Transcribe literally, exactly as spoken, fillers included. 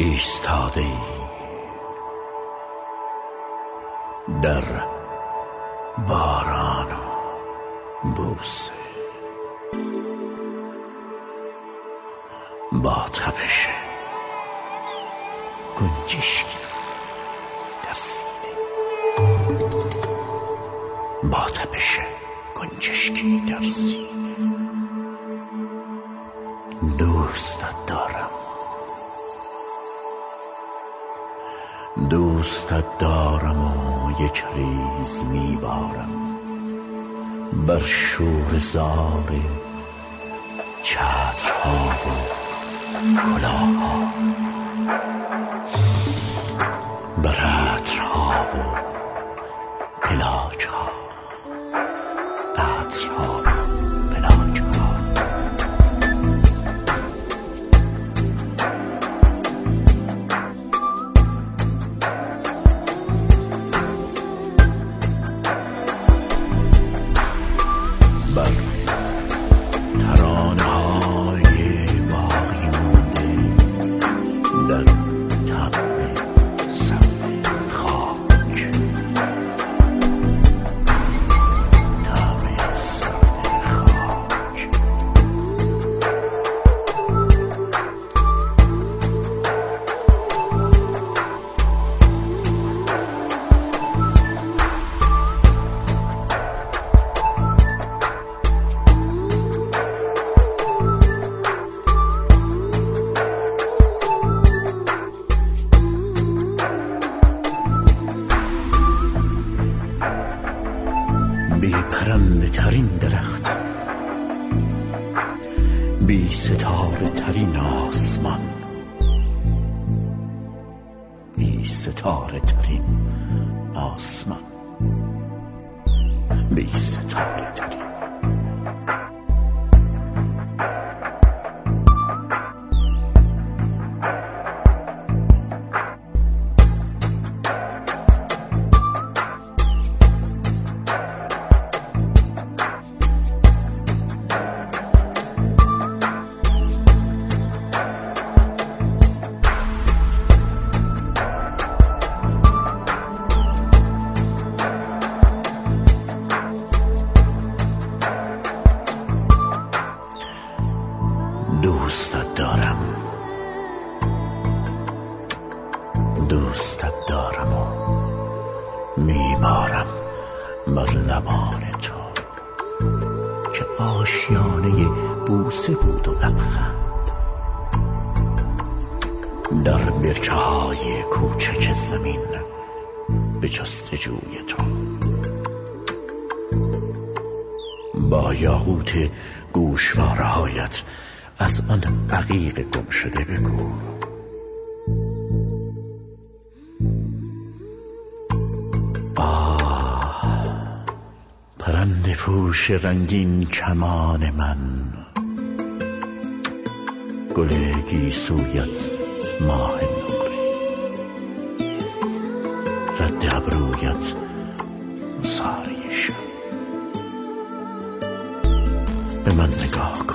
ایستاده ای در باران و بوسه، با تپش گنجشکی در سینه، با تپش گنجشکی در سینه. دوستت دارم، دوستت دارم و یک ریز میبارم بر شور زار چترها و کلاهها، بر عطرها و پلاجها، عطرها و پلاجها. بر ترانه های باقی مانده در طبع سبز خاک، طبع سبز خاک. بی پرنده ترین درخت، بی ستاره ترین آسمان، بی ستاره ترین آسمان، بی ستاره ترین. دوستت دارم، دوستت دارم و میبارم بر لبان تو که آشیانه بوسه بود و لبخند، در برکه های کوچک زمین به جستجوی تو، با یاقوت گوشواره هایت از آن عقیق گم شده بگو. آه، پرنده پوش رنگین کمان من، گل گیسویت ماه نقره، رد ابرویت ساری شب. به من نگاه کن،